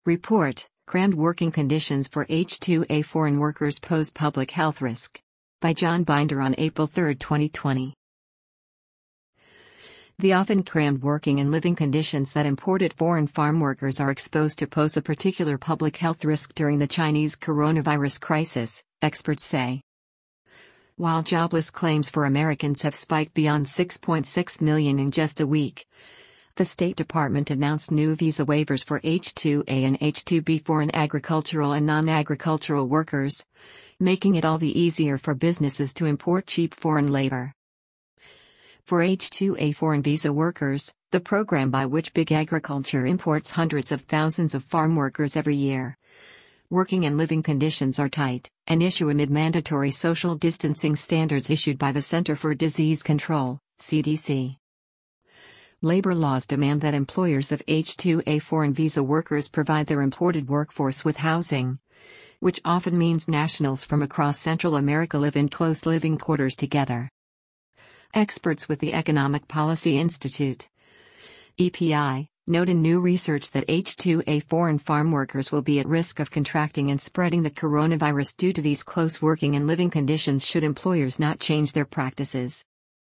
Report: Crammed working conditions for H-2A foreign workers pose public health risk. By John Binder on April 3, 2020. The often crammed working and living conditions that imported foreign farm workers are exposed to pose a particular public health risk during the Chinese coronavirus crisis, experts say. While jobless claims for Americans have spiked beyond 6.6 million in just a week, the State Department announced new visa waivers for H-2A and H-2B foreign agricultural and non-agricultural workers, making it all the easier for businesses to import cheap foreign labor. For H-2A foreign visa workers, the program by which Big Agriculture imports hundreds of thousands of farm workers every year, working and living conditions are tight, an issue amid mandatory social distancing standards issued by the Center for Disease Control, CDC. Labor laws demand that employers of H-2A foreign visa workers provide their imported workforce with housing, which often means nationals from across Central America live in close living quarters together. Experts with the Economic Policy Institute, EPI, note in new research that H-2A foreign farm workers will be at risk of contracting and spreading the coronavirus due to these close working and living conditions should employers not change their practices.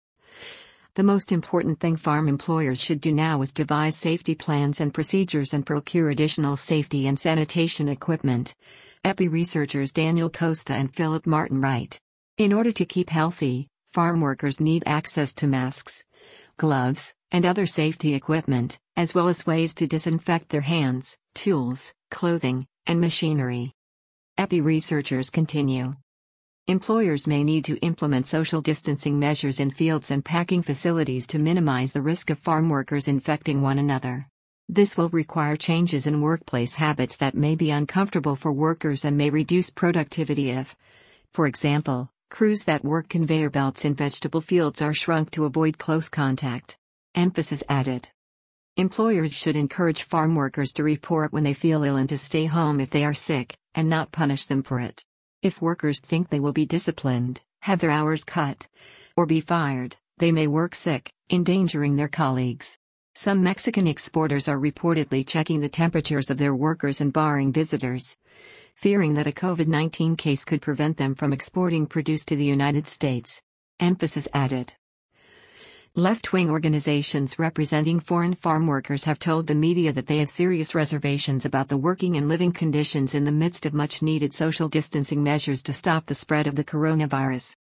The most important thing farm employers should do now is devise safety plans and procedures and procure additional safety and sanitation equipment, EPI researchers Daniel Costa and Philip Martin write. In order to keep healthy, farm workers need access to masks, gloves, and other safety equipment, as well as ways to disinfect their hands, tools, clothing, and machinery. EPI researchers continue. Employers may need to implement social distancing measures in fields and packing facilities to minimize the risk of farm workers infecting one another. This will require changes in workplace habits that may be uncomfortable for workers and may reduce productivity if, for example, crews that work conveyor belts in vegetable fields are shrunk to avoid close contact. Emphasis added. Employers should encourage farm workers to report when they feel ill and to stay home if they are sick, and not punish them for it. If workers think they will be disciplined, have their hours cut, or be fired, they may work sick, endangering their colleagues. Some Mexican exporters are reportedly checking the temperatures of their workers and barring visitors, fearing that a COVID-19 case could prevent them from exporting produce to the United States. Emphasis added. Left-wing organizations representing foreign farm workers have told the media that they have serious reservations about the working and living conditions in the midst of much-needed social distancing measures to stop the spread of the coronavirus.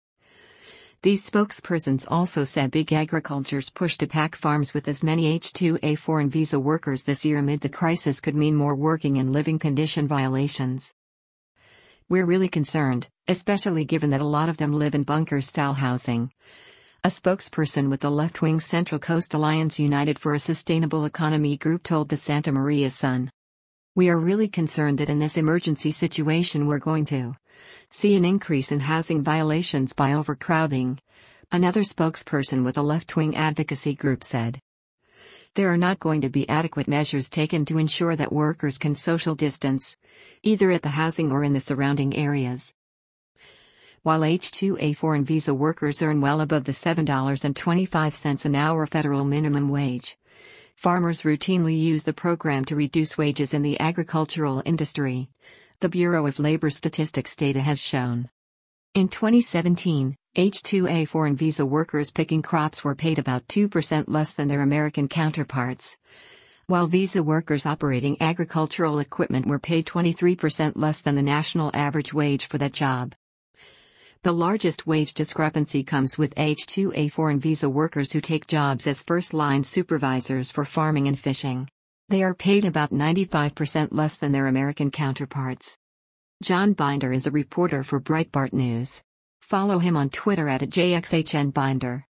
These spokespersons also said Big Agriculture's push to pack farms with as many H-2A foreign visa workers this year amid the crisis could mean more working and living condition violations. We're really concerned, especially given that a lot of them live in bunker-style housing. A spokesperson with the left-wing Central Coast Alliance United for a Sustainable Economy group told the Santa Maria Sun. We are really concerned that in this emergency situation we're going to see an increase in housing violations by overcrowding, another spokesperson with a left-wing advocacy group said. There are not going to be adequate measures taken to ensure that workers can social distance, either at the housing or in the surrounding areas. While H-2A foreign visa workers earn well above the $7.25 an hour federal minimum wage, farmers routinely use the program to reduce wages in the agricultural industry, the Bureau of Labor Statistics data has shown. In 2017, H-2A foreign visa workers picking crops were paid about 2% less than their American counterparts, while visa workers operating agricultural equipment were paid 23% less than the national average wage for that job. The largest wage discrepancy comes with H-2A foreign visa workers who take jobs as first-line supervisors for farming and fishing. They are paid about 95% less than their American counterparts. John Binder is a reporter for Breitbart News. Follow him on Twitter @JXHNBinder.